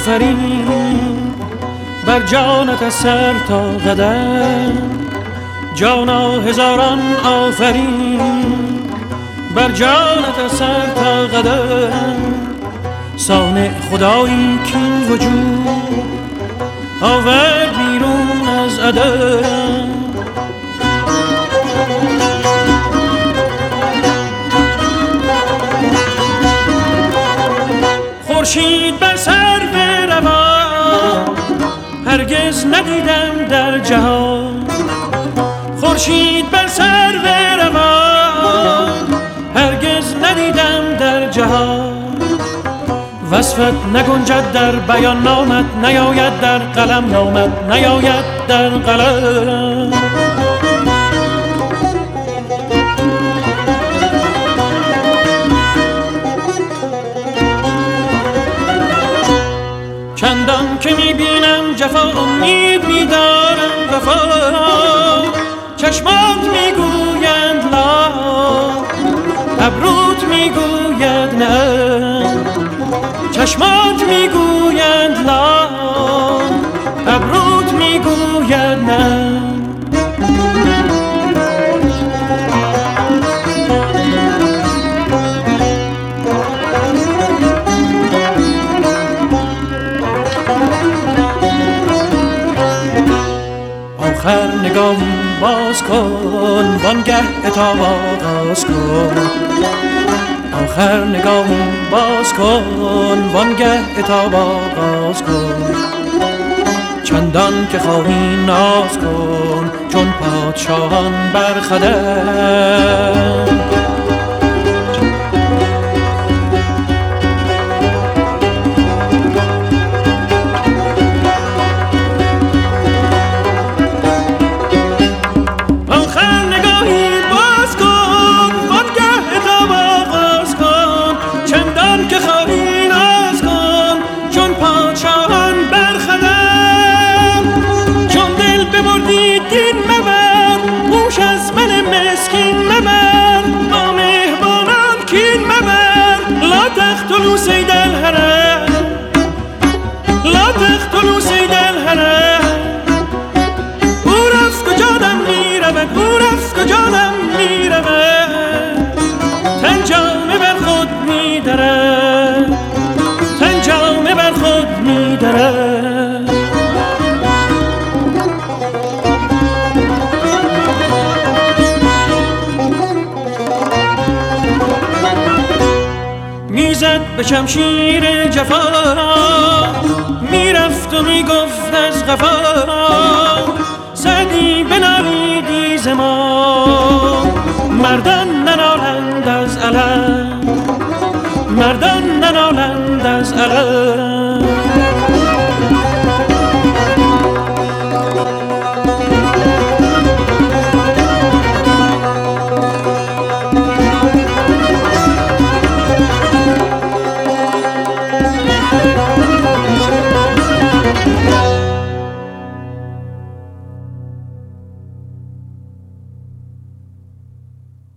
آفرین بر جانت از سر تا قدم، جانا هزاران آفرین بر جانت از سر تا قدم. صانع خدایی کین وجود آورد بیرون از عدم. خورشید بر سر روان هرگز ندیدم در جهان، خورشید بر سر روان هرگز ندیدم در جهان. وصفت نگنجد در بیان، نامت نیاید در قلم، نامت نیاید در قلم. چندان که میبینم جفا امید میدارم وفا، چشمات میگویند لا، ابروت میگوید نه، چشمات میگویند لا، ابروت میگوید نه. آخر نگاهی باز کن وانگه عتاب آغاز کن، آخر نگاهی باز کن وانگه عتاب آغاز کن. چندان که خواهی ناز کن چون پادشاهان بر خدم. تقتلوا سيد الهرم، لا تقتلوا سيد الهرم. او رفت کجادم میرود، او رفت کجادم میرود. تن جامه بر خود میدرد، تن جامه بر خود میدرد. میزد به شمشیر جفا، میرفت و میگفت از غفا.